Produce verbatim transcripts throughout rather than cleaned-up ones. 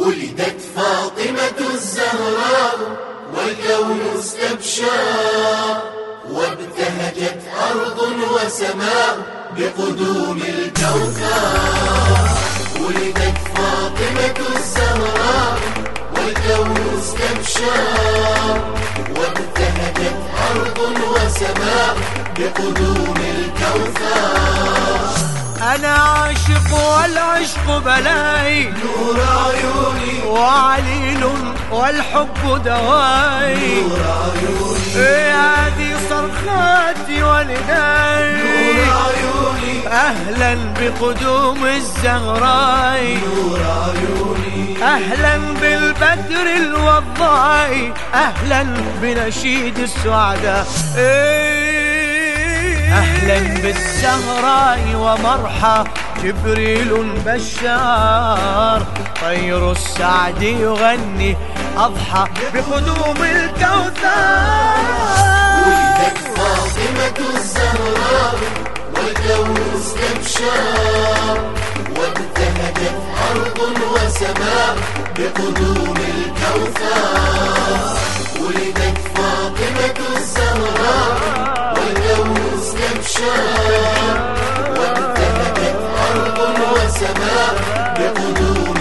ولدت فاطمة الزهراء والكون استبشر، وابتهجت أرض وسماء بقدوم الكوثر. ولدت فاطمة الزهراء والكون استبشر، وابتهجت أرض وسماء بقدوم الكوثر. أنا عاشق والعشق بلاي، نور عيوني وعليل والحب دواي، نور عيوني هذه صرخاتي ونداي، نور عيوني أهلا بقدوم الزهراء، نور عيوني أهلا بالبدر الوضاء، أهلا بنشيد السعداء، أهلا بالزهراء ومرحى جبريل بشار، طير السعد يغني أضحى بقدوم الكوثر. ولدت فاطمة الزهراء والكون استبشر، وابتهجت أرض وسماء بقدوم الكوثر. ولدت فاطمة الزهراء والكون استبشر، وابتهجت أرض وسماء بقدوم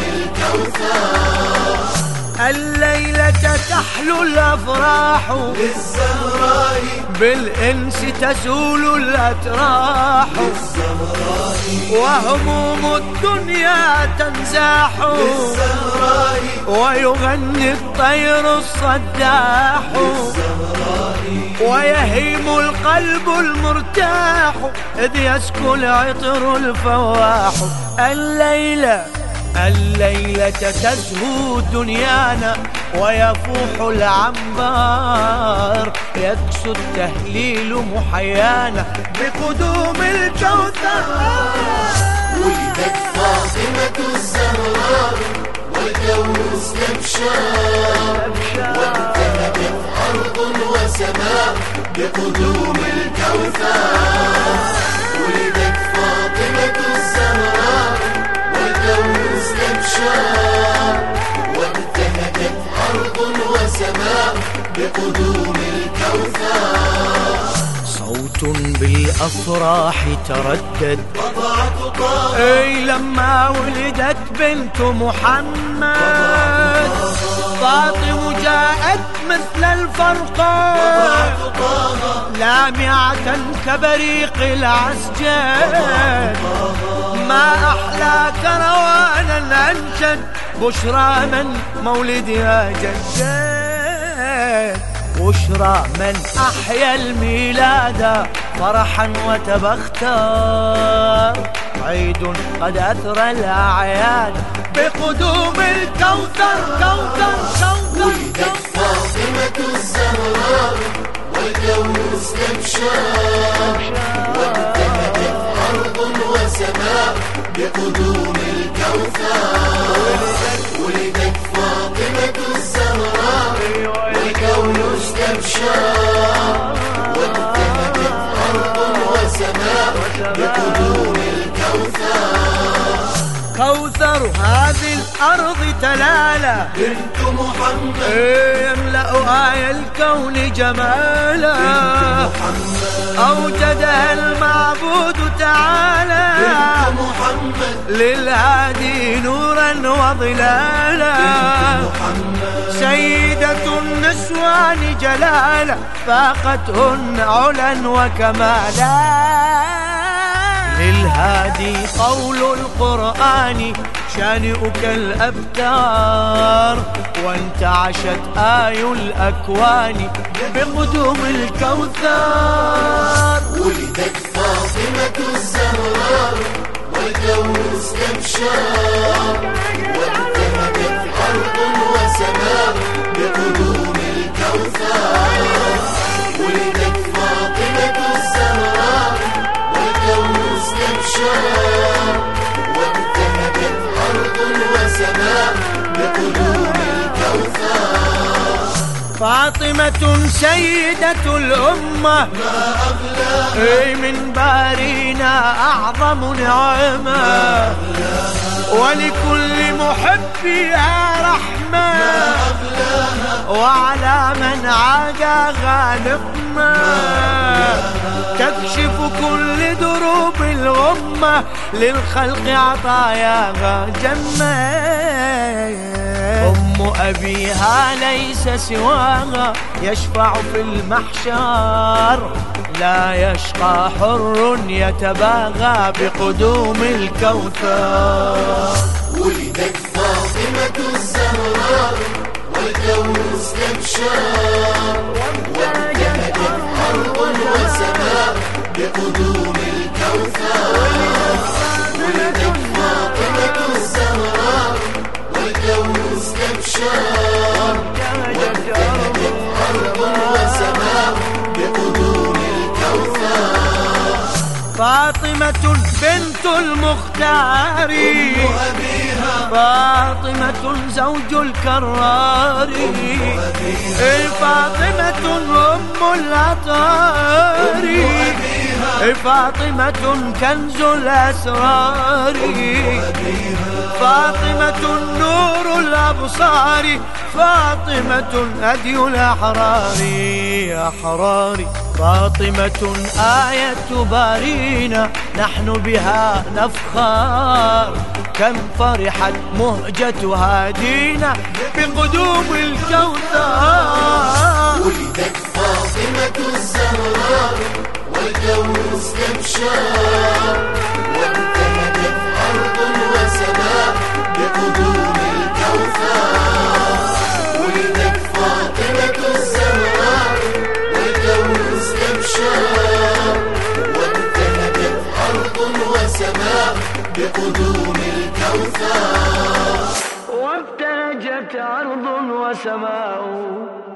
الكوثر. الليلة تحلو الأفراح للزهراء، بالإنس تزول الأتراح، للزهراء وهموم الدنيا تنزاح، للزهراء ويغني الطير الصداح، للزهراء ويهيم القلب المرتاح إذ يسكو العطر الفواح. الليلة الليلة تزهو دنيانا ويفوح العنبر، يكسو التهليل محيانا بقدوم الكوثر. ولدت فاطمة الزهراء والكون استبشر، وابتهجت أرض وسماء بقدوم الكوثر. ولدت فاطمة الزهراء والكون استبشر، وابتهجت أرض وسماء بقدوم الكوثر. صوت بالأفراح تردد قطعت طه اي لما ولدت بنت محمد، فاطمة جاءت مثل الفرقان لامعة كبريق العسجد، ما أحلى كروانا أنشد بشرى من مولدها جدد، بشرى من أحيا الميلاد فرحا وتبختر، عيد قد أثرى الأعياد بقدوم الكوثر. كوثر كوثر ولدت فاطمة الزهراء والكون استبشر، وابتهجت أرض وسماء بقدوم الكوثر. ولدت فاطمة الزهراء والكون استبشر، وابتهجت أرض وسماء بقدوم الكوثر. كوثر هذه الأرض تلالى بنت محمد يملأ آي الكون جمالا، محمد أوجدها المعبود تعالى بنت محمد للهادي نورا وظلالا، محمد سيدة النسوان جلالا فاقتهن علا وكمالا، للهادي قول القرآن شانئك الأبتار، وانتعشت آي الأكوان بقدوم الكوثر. ولدت فاطمة الزهراء والكون استبشر، وابتهجت أرض وسماء بقدوم الكوثر. ولدت فاطمة الزهراء والكون استبشر، وابتهجت أرض وسماء بقدوم الكوثر. فاطمة سيدة الأمة ما أغلاها اي من بارينا أعظم نعمة، ولكل محب كانت فيها رحمة وعلى من عاداها نقمة، تكشف كل دروب الغمة، للخلق عطاياها جنة. أم أبيها ليس سواها يشفع في المحشر، لا يشقى حر يتباغى بقدوم الكوثر. ولدت فاطمة الزهراء والكوس كبشار، وابتهجت أرض وسماء بقدوم الكوثر. ولدت فاطمة الزهراء والكوس كبشار، وابتهجت أرض وسماء بقدوم الكوثر. فاطمة بنت المختار، فاطمة زوج الكرار، فاطمة أم الأطهار، فاطمة كنز الأسرار، فاطمة نور الأبصار، فاطمة هدي الأحرار أحرار. فاطمة آية بارينا نحن بها نفخر، كم فرحت مهجة هادينا بقدوم الكوثر. ولدت فاطمة الزهراء والكوس كبشار، وابتهجت أرض وسماء بقدوم الكوثر. ولدت فاطمة الزهراء والكوس كبشار، وابتهجت أرض وسماء بقدوم الكوثر. وابتهجت أرض وسماء